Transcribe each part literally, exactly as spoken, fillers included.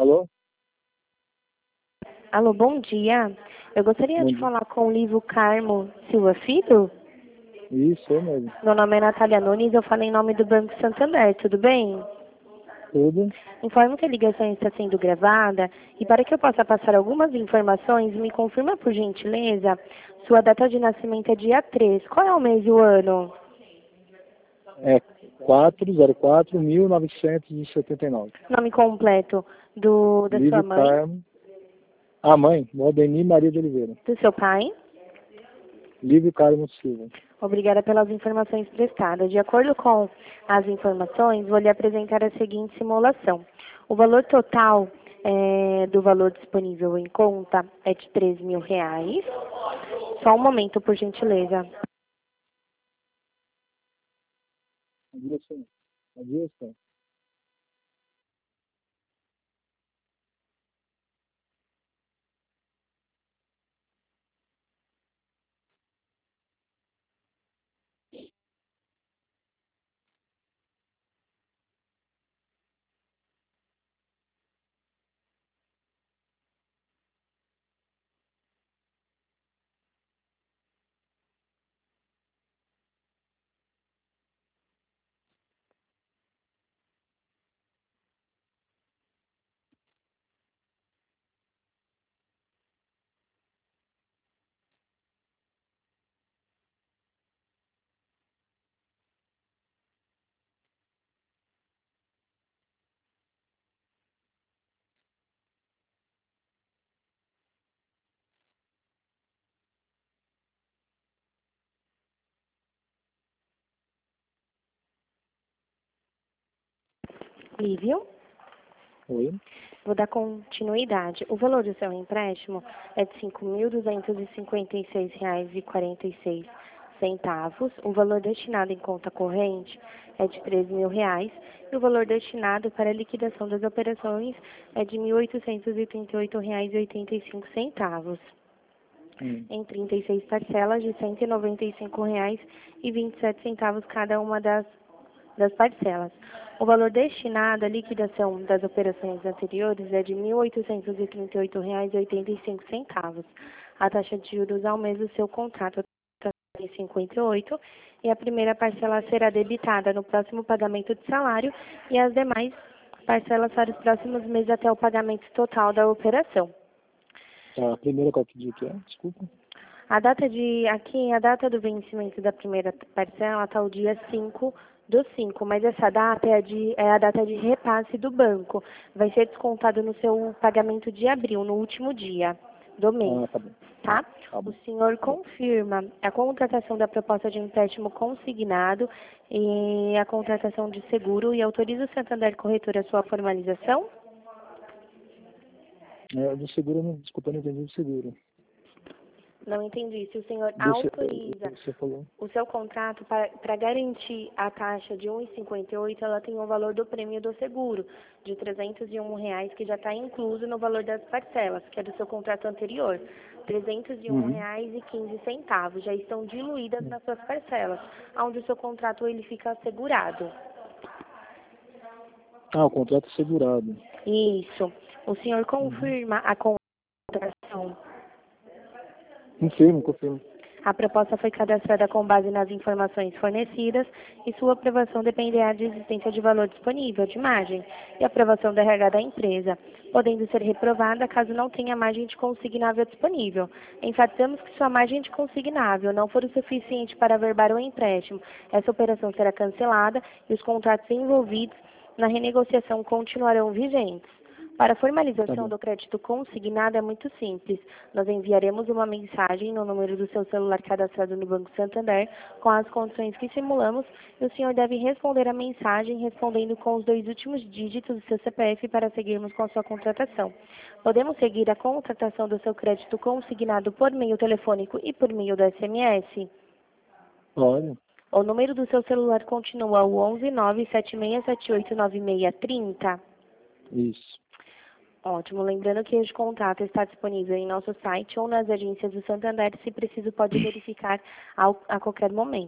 Alô? Alô, bom dia. Eu gostaria Bom de dia. falar com o Livro Carmo Silva Filho. Isso, eu mesmo. Meu nome é Natália Nunes, eu falo em nome do Banco Santander, tudo bem? Tudo? Informo que a ligação está sendo gravada e para que eu possa passar algumas informações, me confirma por gentileza, sua data de nascimento é dia três. Qual é o mês e o ano? É quatro zero quatro mil novecentos e setenta e nove. Nome completo do, da sua Livre mãe, Carmo. A mãe, Modeni Maria de Oliveira. do seu pai? Livre Carmo Silva. Obrigada pelas informações prestadas. De acordo com as informações, vou lhe apresentar a seguinte simulação. O valor total eh, do valor disponível em conta é de três mil reais. Só um momento, por gentileza. Adilson. Adilson. Lívio, Oi. vou dar continuidade. O valor do seu empréstimo é de cinco mil duzentos e cinquenta e seis reais e quarenta e seis centavos. O valor destinado em conta corrente é de três mil reais. E o valor destinado para a liquidação das operações é de mil oitocentos e trinta e oito reais e oitenta e cinco centavos. Hum. Em trinta e seis parcelas de cento e noventa e cinco reais e vinte e sete centavos cada uma das, das parcelas. O valor destinado à liquidação das operações anteriores é de mil oitocentos e trinta e oito reais e oitenta e cinco centavos. A taxa de juros ao mês do seu contrato é cinquenta e oito e a primeira parcela será debitada no próximo pagamento de salário e as demais parcelas para os próximos meses até o pagamento total da operação. Tá, a primeira qual que dia que é? Desculpa. A data de, aqui, a data do vencimento da primeira parcela está o dia cinco do cinco, mas essa data é a, de, é a data de repasse do banco. Vai ser descontado no seu pagamento de abril, no último dia do mês, Ah, tá bom. tá? Tá O bom. senhor Tá bom. confirma a contratação da proposta de empréstimo consignado e a contratação de seguro e autoriza o Santander Corretora a sua formalização? É, do seguro, não, desculpa, eu não entendi do seguro. Não entendi. Se o senhor Do se- autoriza Você falou. o seu contrato para garantir a taxa de um real e cinquenta e oito centavos, ela tem o valor do prêmio do seguro, de trezentos e um reais, que já está incluso no valor das parcelas, que é do seu contrato anterior. trezentos e um Uhum. reais e quinze centavos já estão diluídas Hum. nas suas parcelas, onde o seu contrato ele fica assegurado. Ah, o contrato é segurado. Isso. O senhor Uhum. confirma a contratação? Confirmo, confirmo. A proposta foi cadastrada com base nas informações fornecidas e sua aprovação dependerá de existência de valor disponível de margem e aprovação da R H da empresa, podendo ser reprovada caso não tenha margem de consignável disponível. Enfatizamos que sua margem de consignável não for o suficiente para averbar o empréstimo. Essa operação será cancelada e os contratos envolvidos na renegociação continuarão vigentes. Para a Tá formalização bom. do crédito consignado é muito simples. Nós enviaremos uma mensagem no número do seu celular cadastrado no Banco Santander com as condições que simulamos e o senhor deve responder a mensagem respondendo com os dois últimos dígitos do seu C P F para seguirmos com a sua contratação. Podemos seguir a contratação do seu crédito consignado por meio telefônico e por meio do S M S? Olha. O número do seu celular continua o onze nove sete seis sete oito nove seis três zero. Isso. Ótimo. Lembrando que este contato está disponível em nosso site ou nas agências do Santander, se preciso pode verificar ao, a qualquer momento.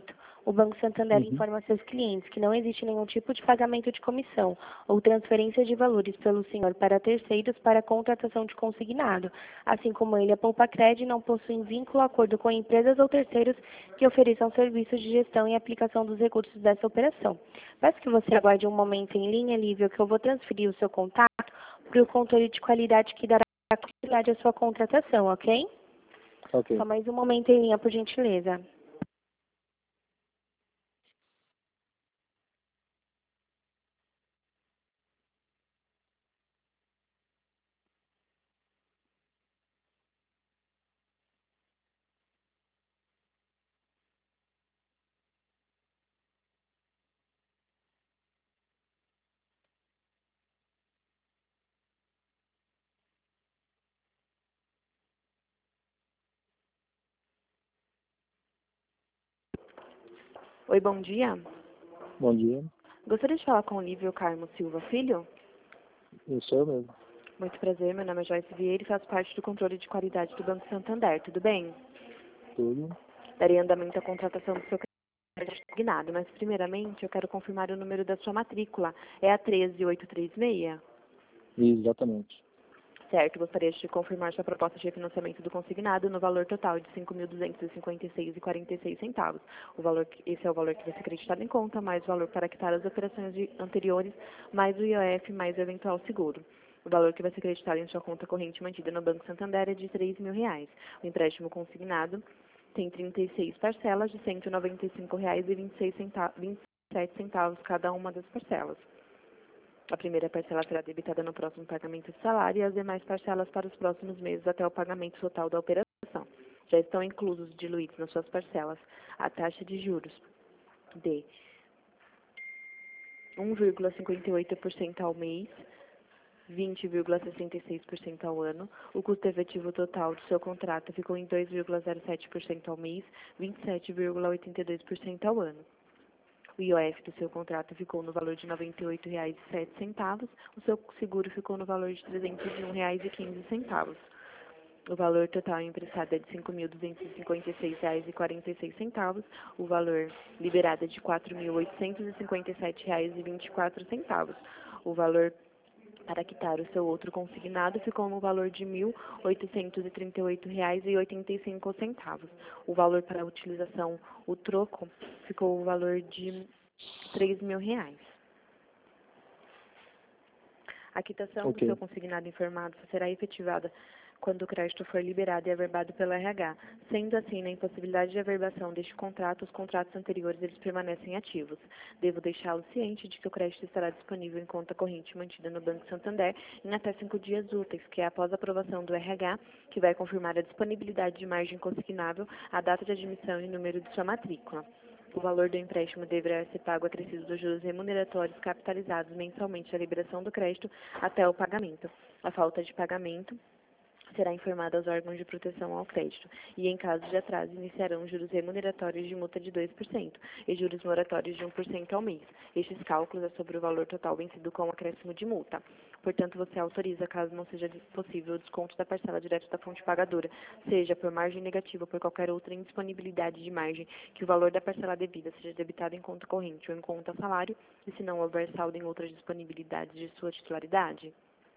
O Banco Santander Uhum. informa a seus clientes que não existe nenhum tipo de pagamento de comissão ou transferência de valores pelo senhor para terceiros para a contratação de consignado, assim como ele, a Poupacred, não possui vínculo ou acordo com empresas ou terceiros que ofereçam serviços de gestão e aplicação dos recursos dessa operação. Peço que você aguarde um momento em linha, Lívia, que eu vou transferir o seu contato para o controle de qualidade que dará continuidade à sua contratação, ok? Ok. Só mais um momento em linha, por gentileza. Oi, bom dia. Bom dia. Gostaria de falar com o Lívio Carmo Silva Filho? Eu sou eu mesmo. Muito prazer, meu nome é Joyce Vieira e faço parte do controle de qualidade do Banco Santander, tudo bem? Tudo. Darei andamento à contratação do seu crédito consignado, mas primeiramente eu quero confirmar o número da sua matrícula. É a treze mil oitocentos e trinta e seis? Exatamente. Certo, gostaria de confirmar sua proposta de refinanciamento do consignado no valor total de cinco mil duzentos e cinquenta e seis reais e quarenta e seis centavos. O valor, que- esse é o valor que vai ser acreditado em conta, mais o valor para quitar as operações de- anteriores, mais o I O F, mais o eventual seguro. O valor que vai ser acreditado em sua conta corrente mantida no Banco Santander é de três mil reais. O empréstimo consignado tem trinta e seis parcelas de cento e noventa e cinco reais e vinte e seis centavos, vinte e sete centavos cada uma das parcelas. A primeira parcela será debitada no próximo pagamento de salário e as demais parcelas para os próximos meses até o pagamento total da operação. Já estão inclusos diluídos nas suas parcelas a taxa de juros de um vírgula cinquenta e oito por cento ao mês, vinte vírgula sessenta e seis por cento ao ano. O custo efetivo total do seu contrato ficou em dois vírgula zero sete por cento ao mês, vinte e sete vírgula oitenta e dois por cento ao ano. O I O F do seu contrato ficou no valor de noventa e oito reais e sete centavos. O seu seguro ficou no valor de trezentos e um reais e quinze centavos. O valor total emprestado é de cinco mil duzentos e cinquenta e seis reais e quarenta e seis centavos. O valor liberado é de quatro mil oitocentos e cinquenta e sete reais e vinte e quatro centavos. O valor para quitar o seu outro consignado ficou no valor de mil oitocentos e trinta e oito reais e oitenta e cinco centavos. O valor para a utilização, o troco, ficou o valor de três mil reais. A quitação do Ok. seu consignado informado só será efetivada quando o crédito for liberado e averbado pelo R H. Sendo assim, na impossibilidade de averbação deste contrato, os contratos anteriores eles permanecem ativos. Devo deixá-lo ciente de que o crédito estará disponível em conta corrente mantida no Banco Santander em até cinco dias úteis, que é após a aprovação do R H, que vai confirmar a disponibilidade de margem consignável, a data de admissão e o número de sua matrícula. O valor do empréstimo deverá ser pago acrescido dos juros remuneratórios capitalizados mensalmente à liberação do crédito até o pagamento. A falta de pagamento será informada aos órgãos de proteção ao crédito e, em caso de atraso, iniciarão juros remuneratórios de multa de dois por cento e juros moratórios de um por cento ao mês. Estes cálculos é sobre o valor total vencido com acréscimo de multa. Portanto, você autoriza, caso não seja possível, o desconto da parcela direto da fonte pagadora, seja por margem negativa ou por qualquer outra indisponibilidade de margem, que o valor da parcela devida seja debitado em conta corrente ou em conta salário, e se não houver saldo em outras disponibilidades de sua titularidade.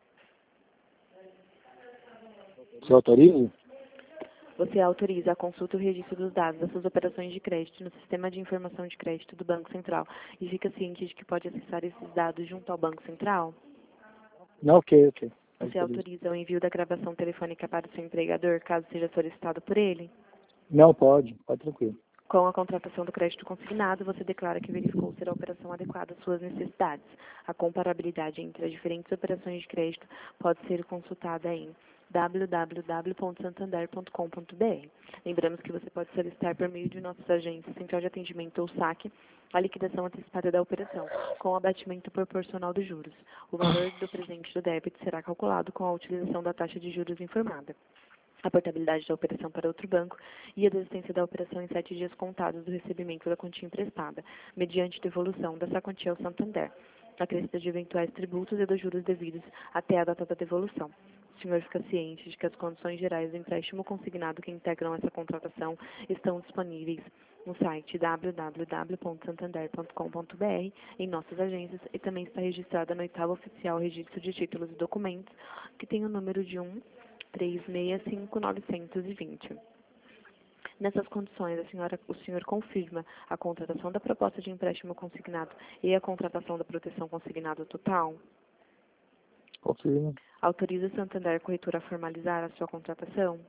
Você autoriza? Você autoriza a consulta e o registro dos dados das suas operações de crédito no Sistema de Informação de Crédito do Banco Central e fica ciente de que pode acessar esses dados junto ao Banco Central? Não, ok, ok. Você Autorizo. autoriza o envio da gravação telefônica para o seu empregador, caso seja solicitado por ele? Não, pode. Pode tranquilo. Com a contratação do crédito consignado, você declara que verificou ser a operação adequada às suas necessidades. A comparabilidade entre as diferentes operações de crédito pode ser consultada em w w w ponto santander ponto com ponto b r. Lembramos que você pode solicitar por meio de nossas agências, central de atendimento ou saque, a liquidação antecipada da operação, com abatimento proporcional dos juros. O valor do presente do débito será calculado com a utilização da taxa de juros informada, a portabilidade da operação para outro banco e a desistência da operação em sete dias contados do recebimento da quantia emprestada, mediante devolução dessa quantia ao Santander. acrescida de eventuais tributos e dos juros devidos até a data da devolução. O senhor fica ciente de que as condições gerais do empréstimo consignado que integram essa contratação estão disponíveis no site w w w ponto santander ponto com ponto b r, em nossas agências, e também está registrada no oitavo oficial registro de títulos e documentos, que tem o número de um três seis cinco nove dois zero. Nessas condições, a senhora, o senhor confirma a contratação da proposta de empréstimo consignado e a contratação da proteção consignada total? Confirmo. Autoriza o Santander Corretora a formalizar a sua contratação?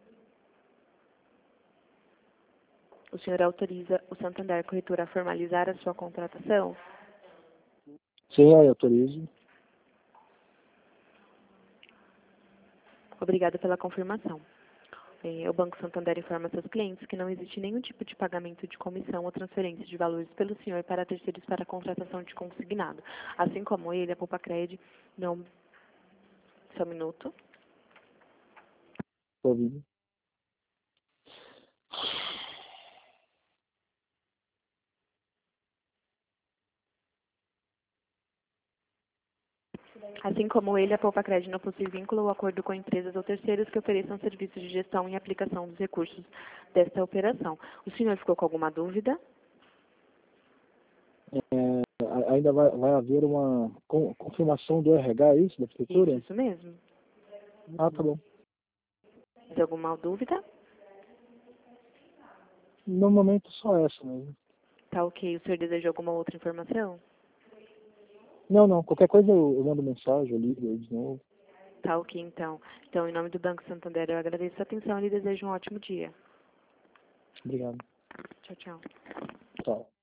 O senhor autoriza o Santander Corretora a formalizar a sua contratação? Sim, eu autorizo. Obrigada pela confirmação. O Banco Santander informa seus clientes que não existe nenhum tipo de pagamento de comissão ou transferência de valores pelo senhor para terceiros para a contratação de consignado. Assim como ele, a Poupa-Cred não... Só um minuto. Tô ouvindo. Assim como ele, a Poupa-Cred não possui vínculo ou acordo com empresas ou terceiros que ofereçam serviços de gestão e aplicação dos recursos desta operação. O senhor ficou com alguma dúvida? É, ainda vai, vai haver uma con- confirmação do R H, é isso, da prefeitura? Isso, isso mesmo. Ah, tá bom. Tem alguma dúvida? No momento só essa mesmo. Tá ok. O senhor deseja alguma outra informação? Não, não. Qualquer coisa eu, eu mando mensagem, eu ligo aí de novo. Tá ok, então. Então, em nome do Banco Santander, eu agradeço a atenção e lhe desejo um ótimo dia. Obrigado. Tchau, tchau. Tchau.